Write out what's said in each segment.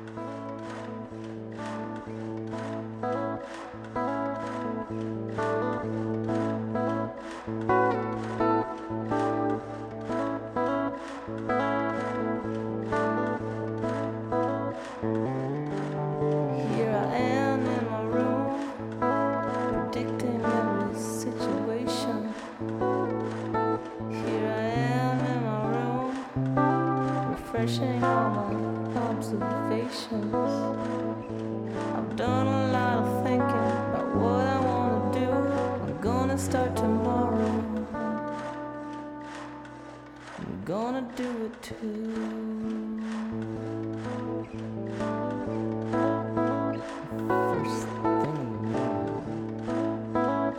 Here I am in my room, predicting every situation. Here I am in my room, refreshing all my observations. I've done a lot of thinking about what I want to do. I'm gonna start tomorrow. I'm gonna do it too. First thing in the morning.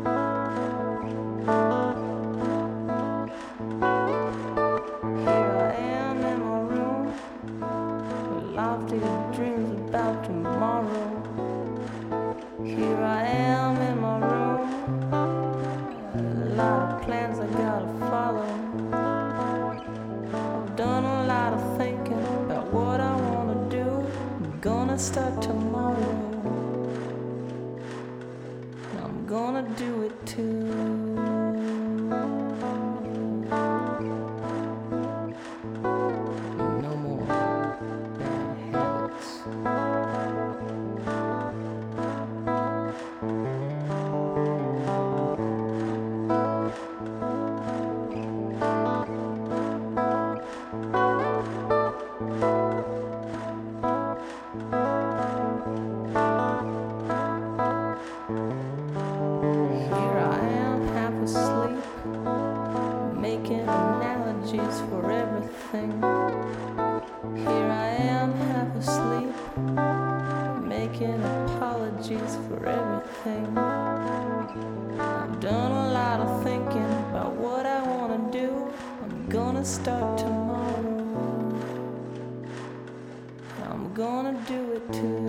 Here I am in my room, with lofty dreams about tomorrow. Here I am in my room, a lot of plans I gotta follow. I've done a lot of thinking about what I wanna do. I'm gonna start tomorrow. I'm gonna do it too. No more bad habits. Here I am, half asleep, making analogies for everything. Here I am, half asleep, making apologies for everything. I've done a lot of thinking about what I want to do. I'm gonna start tomorrow. I'm gonna do it too.